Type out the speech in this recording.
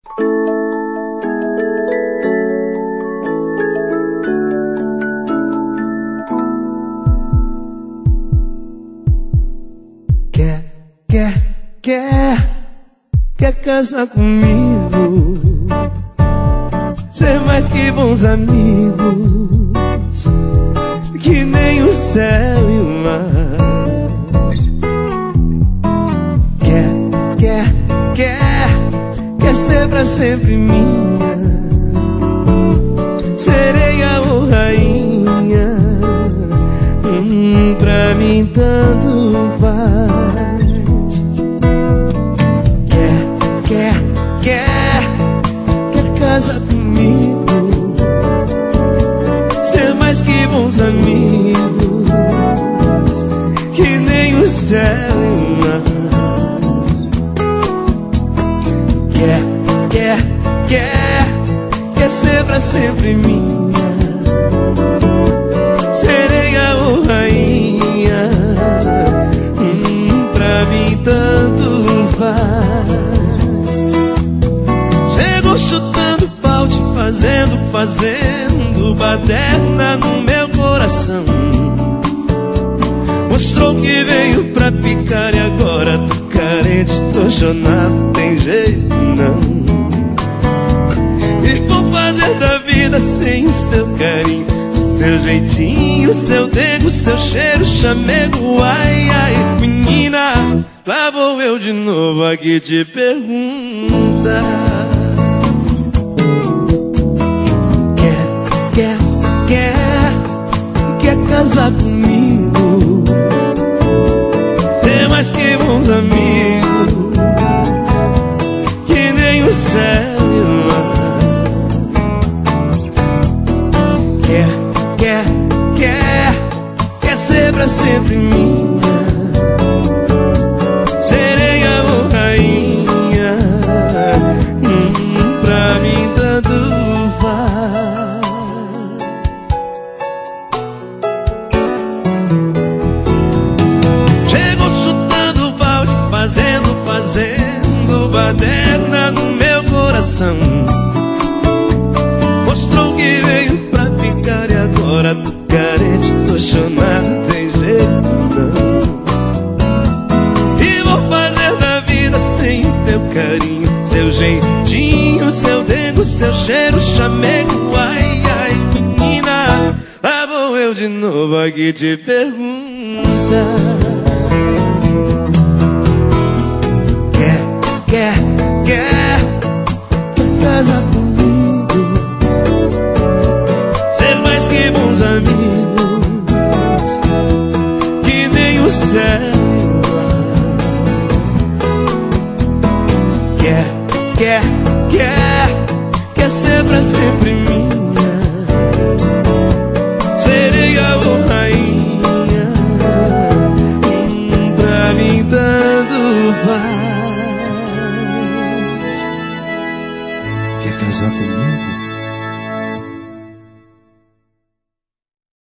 Quer casar comigo, ser mais que bons amigos, que nem o céu e o mar. Quer ser pra sempre minha, sereia ou rainha, pra mim tanto faz. Quer casar comigo, ser mais que bons amigos, que nem o céu e o mar. Quer ser pra sempre minha, sereia ou rainha, pra mim tanto faz. Chegou chutando balde, fazendo baderna no meu coração. Mostrou que veio pra ficar e agora tô carente, tô chonado, tem jeito não. E vou fazer da vida sem o seu carinho, seu jeitinho, seu dedo, seu cheiro, chamego. Ai, ai, menina, lá vou eu de novo aqui te perguntar. Quer casar comigo, ter mais que bons amigos, que nem o céu e o mar. Quer ser pra sempre minha, sereia ou rainha, pra mim tanto faz. Chegou chutando balde, fazendo baderna no meu coração. Mostrou que veio pra ficar e agora tô carente, tô chonado, tem jeito não. E vou fazer da vida sem o teu carinho, seu jeitinho, seu dedo, seu cheiro, chamego. Ai, ai, menina, lá vou eu de novo aqui te perguntar. Quer casar comigo, ser mais que bons amigos, que nem o céu e o mar. Quer ser pra sempre minha, sereia ou rainha, pra mim tanto faz. Quer casar comigo?